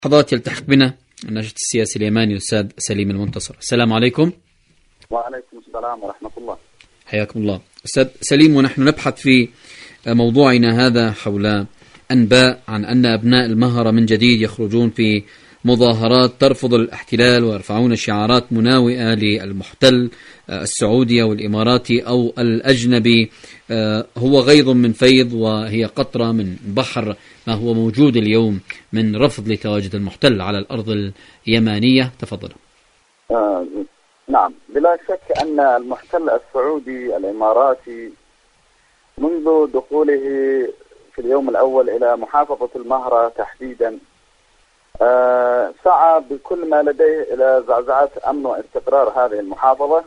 لحظات يلتحق بنا الناشط السياسي اليماني الأستاذ سليم المنتصر. السلام عليكم. وعليكم السلام ورحمة الله. حياكم الله أستاذ سليم، ونحن نبحث في موضوعنا هذا حول أنباء عن أن أبناء المهرة من جديد يخرجون في مظاهرات ترفض الاحتلال ويرفعون شعارات مناوئة للمحتل السعودي أو الإماراتي أو الأجنبي. هو غيض من فيض وهي قطرة من بحر ما هو موجود اليوم من رفض لتواجد المحتل على الأرض اليمانية. تفضل. نعم، بلا شك أن المحتل السعودي الإماراتي منذ دخوله في اليوم الأول إلى محافظة المهرة تحديدا سعى بكل ما لديه إلى زعزعة أمن واستقرار هذه المحافظة،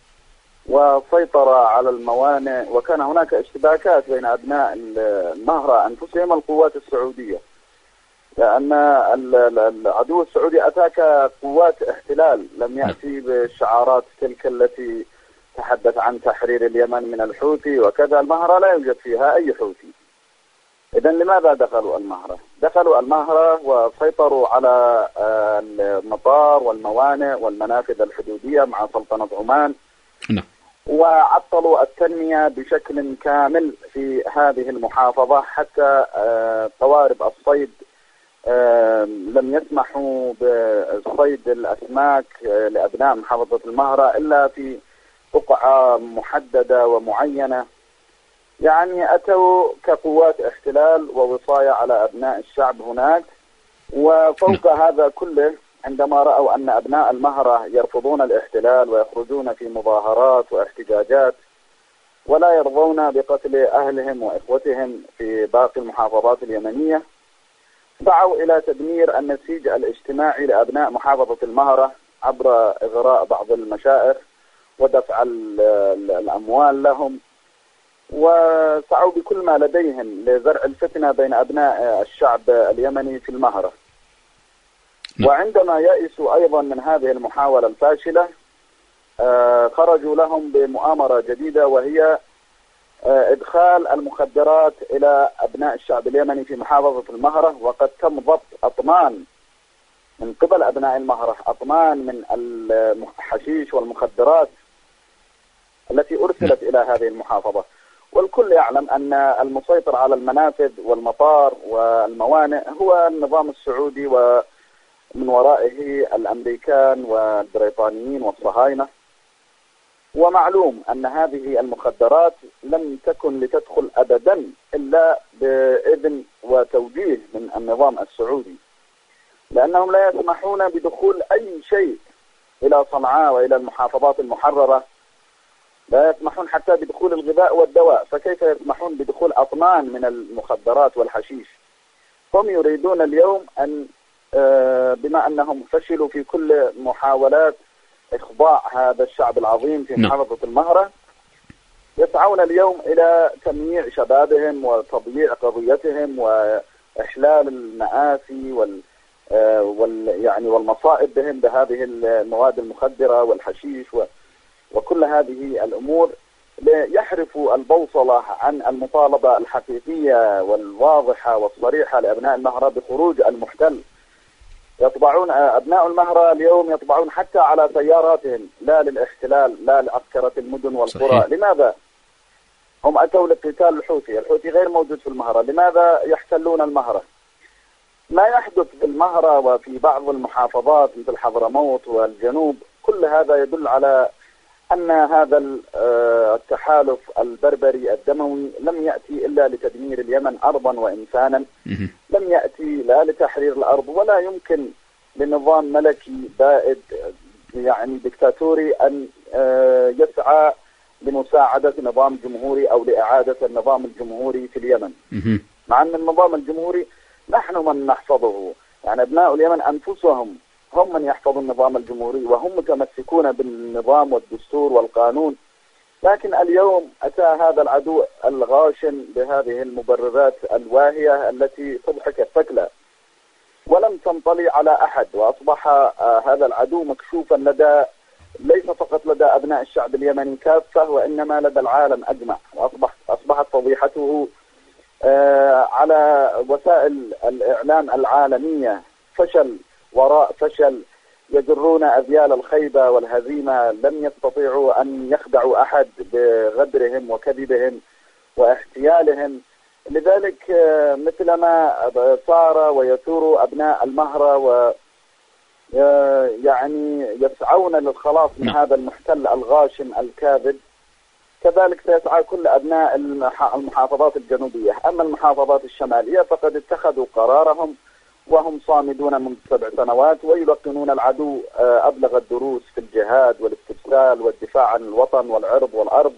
وسيطر على الموانئ، وكان هناك اشتباكات بين أبناء المهرة أنفسهم القوات السعودية، لأن العدو السعودي أتى كقوات احتلال، لم يأتي بالشعارات تلك التي تحدث عن تحرير اليمن من الحوثي وكذا. المهرة لا يوجد فيها أي حوثي. إذن لماذا دخلوا المهرة؟ دخلوا المهرة وسيطروا على المطار والموانئ والمنافذ الحدودية مع سلطنة عمان، وعطلوا التنمية بشكل كامل في هذه المحافظة، حتى قوارب الصيد لم يسمحوا بصيد الأسماك لأبناء محافظة المهرة إلا في بقعة محددة ومعينة. يعني أتوا كقوات احتلال ووصاية على أبناء الشعب هناك. وفوق هذا كله، عندما رأوا أن أبناء المهرة يرفضون الاحتلال ويخرجون في مظاهرات واحتجاجات ولا يرضون بقتل أهلهم وإخوتهم في باقي المحافظات اليمنية، سعوا إلى تدمير النسيج الاجتماعي لأبناء محافظة المهرة عبر إغراء بعض المشائخ ودفع الأموال لهم، وسعوا بكل ما لديهم لزرع الفتنة بين أبناء الشعب اليمني في المهرة. وعندما يئسوا أيضا من هذه المحاولة الفاشلة، خرجوا لهم بمؤامرة جديدة، وهي إدخال المخدرات إلى أبناء الشعب اليمني في محافظة المهرة. وقد تم ضبط أطنان من قبل أبناء المهرة، أطنان من الحشيش والمخدرات التي أرسلت إلى هذه المحافظة. والكل يعلم أن المسيطر على المنافذ والمطار والموانئ هو النظام السعودي، ومن ورائه الأمريكان والبريطانيين والصهاينة. ومعلوم أن هذه المخدرات لم تكن لتدخل أبدا إلا بإذن وتوجيه من النظام السعودي، لأنهم لا يسمحون بدخول أي شيء إلى صنعاء وإلى المحافظات المحررة. لا يسمحون حتى بدخول الغذاء والدواء، فكيف يسمحون بدخول أطنان من المخدرات والحشيش؟ هم يريدون اليوم أن بما أنهم فشلوا في كل محاولات إخضاع هذا الشعب العظيم في محافظة المهرة، يسعون اليوم إلى تمييع شبابهم وتضييع قضيتهم وإحلال المآسي يعني والمصائب بهم بهذه المواد المخدرة والحشيش وكل هذه الأمور، ليحرفوا البوصلة عن المطالبة الحقيقية والواضحة والصريحة لأبناء المهرة بخروج المحتل. يطبعون أبناء المهرة اليوم يطبعون حتى على سياراتهم لا للاحتلال، لا لعسكرة المدن والقرى. صحيح. لماذا؟ هم أتوا لقتال الحوثي غير موجود في المهرة، لماذا يحتلون المهرة؟ ما يحدث في المهرة وفي بعض المحافظات مثل حضرموت والجنوب، كل هذا يدل على أن هذا التحالف البربري الدموي لم يأتي إلا لتدمير اليمن أرضا وإنسانا، لم يأتي لا لتحرير الأرض، ولا يمكن لنظام ملكي بائد يعني دكتاتوري أن يسعى لمساعدة نظام جمهوري أو لإعادة النظام الجمهوري في اليمن. مع أن النظام الجمهوري نحن من نحفظه، يعني أبناء اليمن أنفسهم هم من يحفظوا النظام الجمهوري، وهم متمسكون بالنظام والدستور والقانون. لكن اليوم أتى هذا العدو الغاشم بهذه المبررات الواهية التي تضحك الثكلى، ولم تنطلي على أحد، وأصبح هذا العدو مكشوفا ليس فقط لدى أبناء الشعب اليمني كافة، وإنما لدى العالم أجمع. وأصبحت فضيحته على وسائل الإعلام العالمية فشل وراء فشل، يجرون أذيال الخيبة والهزيمة، لم يستطيعوا أن يخدعوا أحد بغدرهم وكذبهم واحتيالهم. لذلك مثلما صار ويثور أبناء المهرة ويعني يسعون للخلاص من هذا المحتل الغاشم الكاذب، كذلك سيسعى كل أبناء المحافظات الجنوبية. أما المحافظات الشمالية فقد اتخذوا قرارهم وهم صامدون منذ 7 سنوات، ويلقنون العدو أبلغ الدروس في الجهاد والاستبسال والدفاع عن الوطن والعرض والأرض.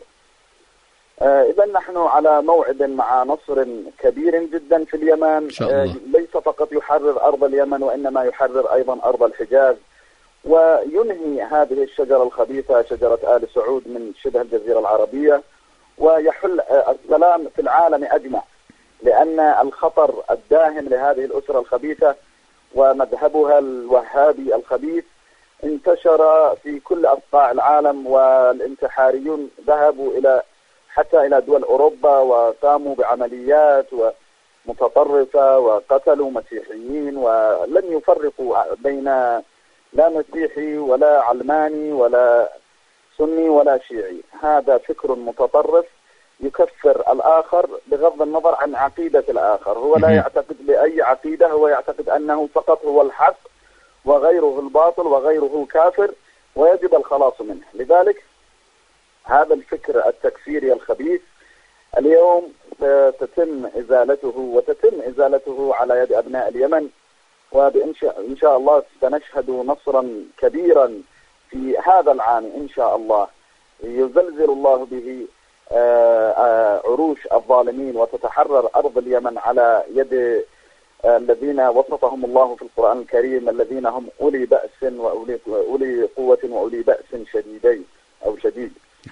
إذا نحن على موعد مع نصر كبير جدا في اليمن، ليس فقط يحرر أرض اليمن وإنما يحرر أيضا أرض الحجاز، وينهي هذه الشجرة الخبيثة شجرة آل سعود من شبه الجزيرة العربية، ويحل السلام في العالم أجمع، لأن الخطر الداهم لهذه الأسرة الخبيثة ومذهبها الوهابي الخبيث انتشر في كل أصقاع العالم، والانتحاريون ذهبوا حتى إلى دول أوروبا وقاموا بعمليات متطرفة وقتلوا مسيحيين، ولم يفرقوا بين لا مسيحي ولا علماني ولا سني ولا شيعي. هذا فكر متطرف يكفر الآخر بغض النظر عن عقيدة الآخر. هو لا يعتقد بأي عقيدة، هو يعتقد أنه فقط هو الحق وغيره الباطل وغيره كافر، ويجب الخلاص منه. لذلك هذا الفكر التكفيري الخبيث اليوم تتم إزالته على يد أبناء اليمن، وإن شاء الله سنشهد نصرا كبيرا في هذا العام إن شاء الله، يزلزل الله به عروش الظالمين، وتتحرر أرض اليمن على يد الذين وصفهم الله في القرآن الكريم، الذين هم أولي بأس وأولي قوة وأولي بأس شديد.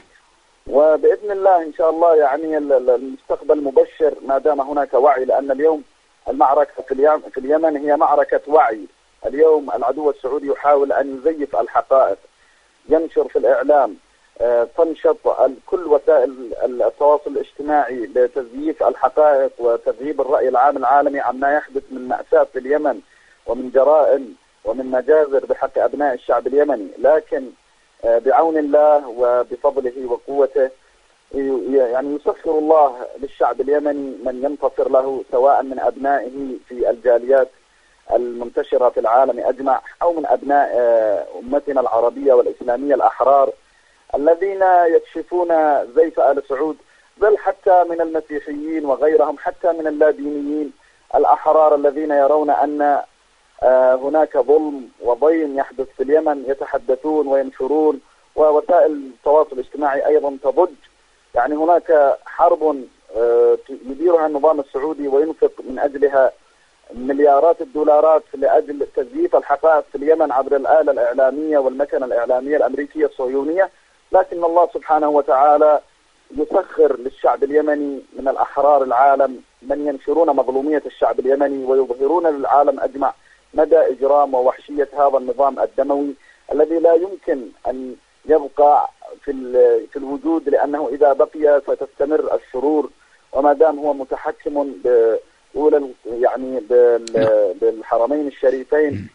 وبإذن الله إن شاء الله يعني المستقبل مبشر ما دام هناك وعي، لأن اليوم المعركة في اليمن هي معركة وعي. اليوم العدو السعودي يحاول أن يزيف الحقائق، ينشر في الإعلام، تنشط كل وسائل التواصل الاجتماعي لتزييف الحقائق وتغييب الرأي العام العالمي عما يحدث من مأساة في اليمن ومن جرائم ومن مجازر بحق أبناء الشعب اليمني. لكن بعون الله وبفضله وقوته يعني يسخر الله للشعب اليمني من ينتصر له، سواء من أبنائه في الجاليات المنتشرة في العالم أجمع أو من أبناء أمتنا العربية والإسلامية الأحرار الذين يكشفون زيف آل سعود، بل حتى من المسيحيين وغيرهم، حتى من اللادينيين الأحرار الذين يرون أن هناك ظلم وضيم يحدث في اليمن، يتحدثون وينشرون، ووسائل التواصل الاجتماعي أيضا تضج. يعني هناك حرب يديرها النظام السعودي وينفق من أجلها مليارات الدولارات لأجل تزييف الحقائق في اليمن عبر الآلة الإعلامية والمكنة الإعلامية الأمريكية الصهيونية. لكن الله سبحانه وتعالى يسخر للشعب اليمني من الأحرار العالم من ينشرون مظلومية الشعب اليمني ويظهرون للعالم أجمع مدى إجرام ووحشية هذا النظام الدموي الذي لا يمكن أن يبقى في الوجود، لأنه إذا بقي ستستمر الشرور، وما دام هو متحكم يعني بالحرمين الشريفين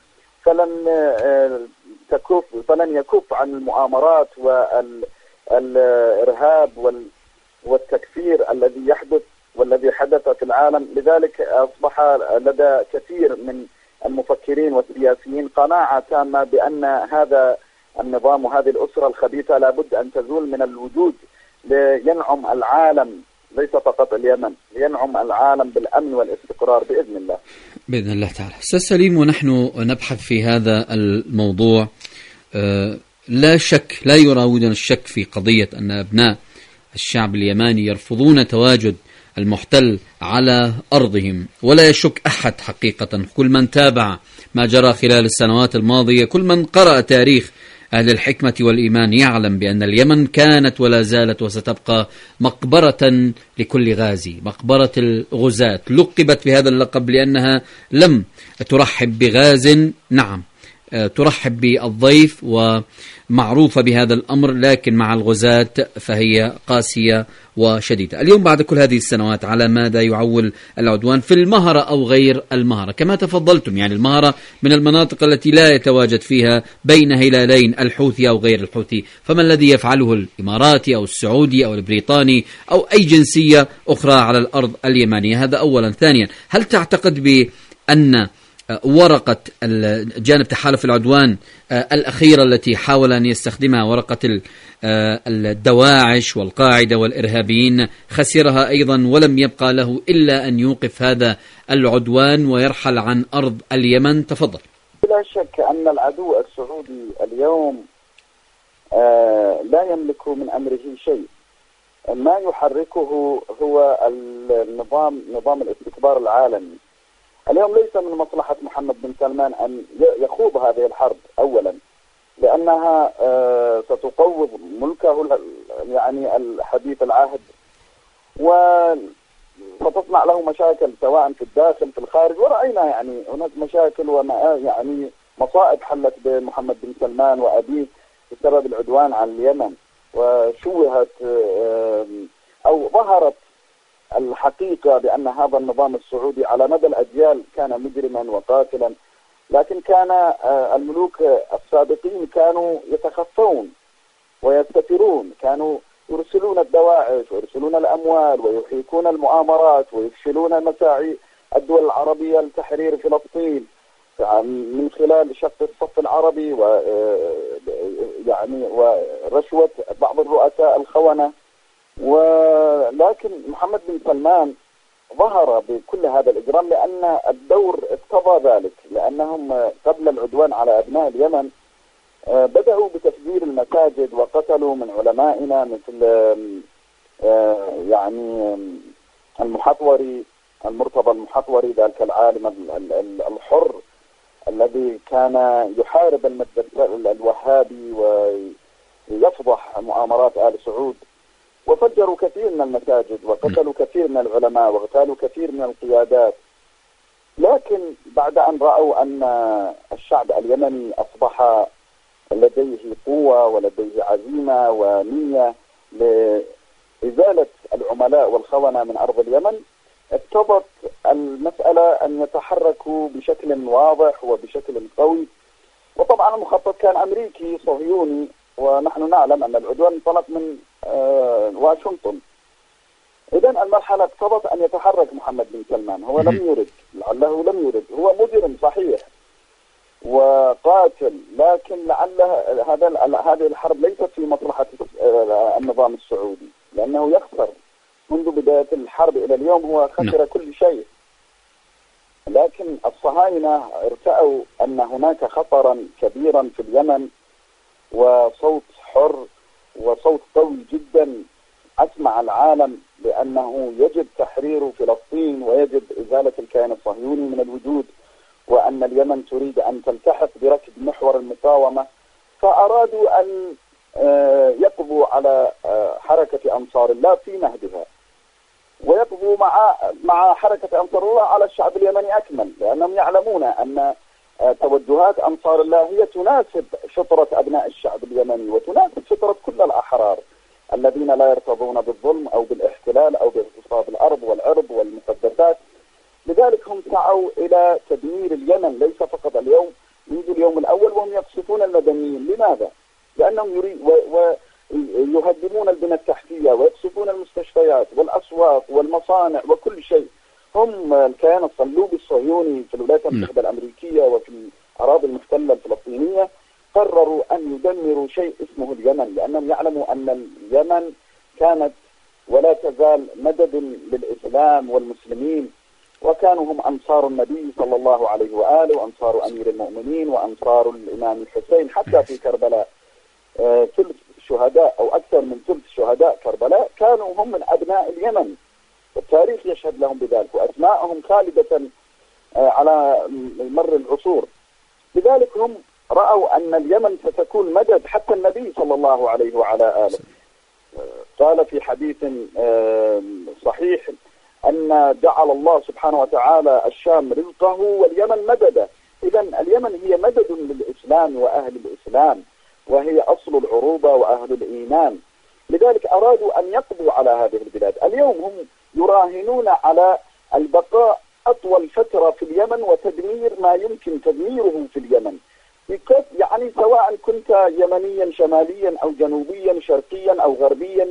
فلن يكف عن المؤامرات والإرهاب والتكفير الذي يحدث والذي حدث في العالم. لذلك أصبح لدى كثير من المفكرين والسياسيين قناعة تامة بأن هذا النظام وهذه الأسرة الخبيثة لابد أن تزول من الوجود لينعم العالم، ليس فقط اليمن، لينعم العالم بالأمن والاستقرار بإذن الله. بإذن الله تعالى. أستاذ سليم، ونحن نبحث في هذا الموضوع لا شك، لا يراودنا الشك في قضية أن أبناء الشعب اليماني يرفضون تواجد المحتل على أرضهم، ولا يشك أحد حقيقة. كل من تابع ما جرى خلال السنوات الماضية، كل من قرأ تاريخ أهل الحكمة والإيمان يعلم بأن اليمن كانت ولا زالت وستبقى مقبرة لكل غازي، مقبرة الغزاة. لقبت بهذا اللقب لأنها لم ترحب بغاز، نعم، ترحب بالضيف ومعروفة بهذا الأمر، لكن مع الغزاة فهي قاسية وشديدة. اليوم بعد كل هذه السنوات على ماذا يعول العدوان في المهرة أو غير المهرة؟ كما تفضلتم، يعني المهرة من المناطق التي لا يتواجد فيها بين هلالين الحوثي أو غير الحوثي، فما الذي يفعله الإماراتي أو السعودي أو البريطاني أو أي جنسية أخرى على الأرض اليمنية؟ هذا أولا. ثانيا، هل تعتقد بأن ورقة جانب تحالف العدوان الأخيرة التي حاول أن يستخدمها، ورقة الدواعش والقاعدة والإرهابيين، خسرها أيضا ولم يبقى له إلا أن يوقف هذا العدوان ويرحل عن أرض اليمن؟ تفضل. لا شك أن العدو السعودي اليوم لا يملك من أمره شيء. ما يحركه هو نظام الاستكبار العالمي. اليوم ليس من مصلحة محمد بن سلمان أن يخوض هذه الحرب أولا، لأنها ستقوض ملكه يعني الحديث العهد، وستصنع له مشاكل سواء في الداخل في الخارج. ورأينا يعني هناك مشاكل يعني مصائب حلت بمحمد بن سلمان وأبيه بسبب العدوان على اليمن، وشوهت أو ظهرت الحقيقة بأن هذا النظام السعودي على مدى الأجيال كان مجرما وقاتلا. لكن كان الملوك السابقين كانوا يتخفون ويستترون، كانوا يرسلون الدواعش ويرسلون الأموال ويحيكون المؤامرات ويفشلون مساعي الدول العربية لتحرير فلسطين من خلال شق الصف العربي يعني ورشوة بعض الرؤساء الخونة. ولكن محمد بن سلمان ظهر بكل هذا الإجرام لأن الدور اقتضى ذلك، لأنهم قبل العدوان على أبناء اليمن بدأوا بتفجير المساجد وقتلوا من علمائنا مثل يعني المرتضى المحطوري، ذلك العالم الحر الذي كان يحارب المدرسة الوهابي ويفضح مؤامرات آل سعود. وفجروا كثير من المساجد وقتلوا كثير من العلماء واغتالوا كثير من القيادات. لكن بعد أن رأوا أن الشعب اليمني أصبح لديه قوة ولديه عزيمة ونية لإزالة العملاء والخونة من أرض اليمن، اقتضت المسألة أن يتحركوا بشكل واضح وبشكل قوي. وطبعا المخطط كان أمريكي صهيوني، ونحن نعلم أن العدوان انطلق من واشنطن. إذن المرحلة اقتضت أن يتحرك محمد بن سلمان. هو لم يرد، لعله لم يرد، هو مجرم صحيح وقاتل، لكن لعل هذه الحرب ليست في مصلحة النظام السعودي، لأنه يخسر منذ بداية الحرب إلى اليوم، هو خسر كل شيء. لكن الصهاينة ارتأوا أن هناك خطرا كبيرا في اليمن، وصوت حر وصوت قوي جدا أسمع العالم بأنه يجب تحرير فلسطين ويجب إزالة الكيان الصهيوني من الوجود، وأن اليمن تريد أن تلتحق بركب محور المقاومة. فأرادوا أن يقضوا على حركة أنصار الله في مهدها، ويقضوا مع حركة أنصار الله على الشعب اليمني أكمل، لأنهم يعلمون أن توجهات أنصار الله هي تناسب فطرة أبناء الشعب اليمني وتناسب فطرة كل الأحرار الذين لا يرتضون بالظلم أو بالاحتلال أو باغتصاب الأرض والعرض والمقدسات. لذلك هم سعوا إلى تدمير اليمن، ليس فقط اليوم، منذ اليوم الأول، وهم يقصفون المدنيين. لماذا؟ لأنهم يهدمون البنى التحتية ويقصفون المستشفيات والأسواق والمصانع وكل شيء. هم الكيان الصلوبي الصهيوني في الولايات المتحدة الأمريكية وفي الأراضي المحتلة الفلسطينية قرروا أن يدمروا شيء اسمه اليمن، لأنهم يعلموا أن اليمن كانت ولا تزال مدد للإسلام والمسلمين، وكانوا هم أنصار النبي صلى الله عليه وآله وأنصار أمير المؤمنين وأنصار الإمام الحسين. حتى في كربلاء ثلث شهداء أو أكثر من ثلث شهداء كربلاء كانوا هم من أبناء اليمن، والتاريخ يشهد لهم بذلك، وأسماءهم خالدة على مر العصور. لذلك هم رأوا أن اليمن ستكون مدد. حتى النبي صلى الله عليه وعلى آله قال في حديث صحيح أن جعل الله سبحانه وتعالى الشام رزقه واليمن مددا. إذا اليمن هي مدد للإسلام وأهل الإسلام، وهي أصل العروبة وأهل الإيمان. لذلك أرادوا أن يقضوا على هذه البلاد. اليوم هم يراهنون على البقاء أطول فترة في اليمن وتدمير ما يمكن تدميره في اليمن، يعني سواء كنت يمنيا شماليا أو جنوبيا شرقيا أو غربيا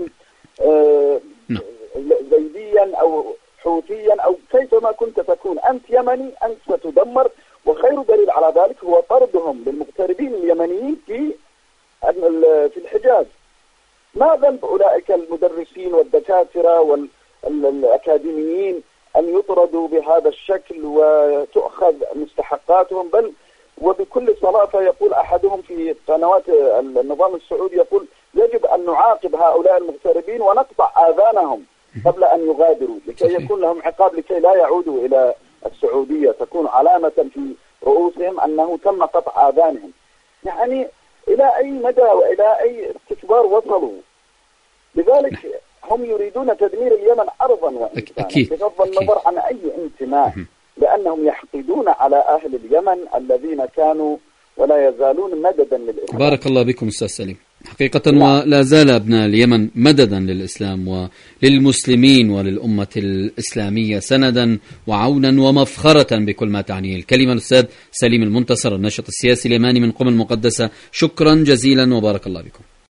زيديا أو حوثيا أو كيفما كنت تكون، أنت يمني أنت ستدمر. وخير دليل على ذلك هو طردهم للمغتربين اليمنيين في الحجاز. ما ذنب أولئك المدرسين والدكاترة والأكاديميين أن يطردوا بهذا الشكل وتؤخذ مستحقاتهم؟ بل وبكل صراحة يقول أحدهم في قنوات النظام السعودي، يقول يجب أن نعاقب هؤلاء المغتربين ونقطع آذانهم قبل أن يغادروا، لكي يكون لهم عقاب لكي لا يعودوا إلى السعودية، تكون علامة في رؤوسهم أنه تم قطع آذانهم. يعني إلى أي مدى وإلى أي استكبار وصلوا؟ لذلك هم يريدون تدمير اليمن أرضا وإنسانا بغض النظر عن أي انتماء، لأنهم يحقدون على أهل اليمن الذين كانوا ولا يزالون مددا للإسلام. بارك الله بكم أستاذ سليم. حقيقة ولا زال أبناء اليمن مددا للإسلام وللمسلمين وللأمة الإسلامية، سندا وعونا ومفخرة بكل ما تعنيه الكلمة. الأستاذ سليم المنتصر، الناشط السياسي اليماني من قم المقدسة، شكرا جزيلا وبارك الله بكم.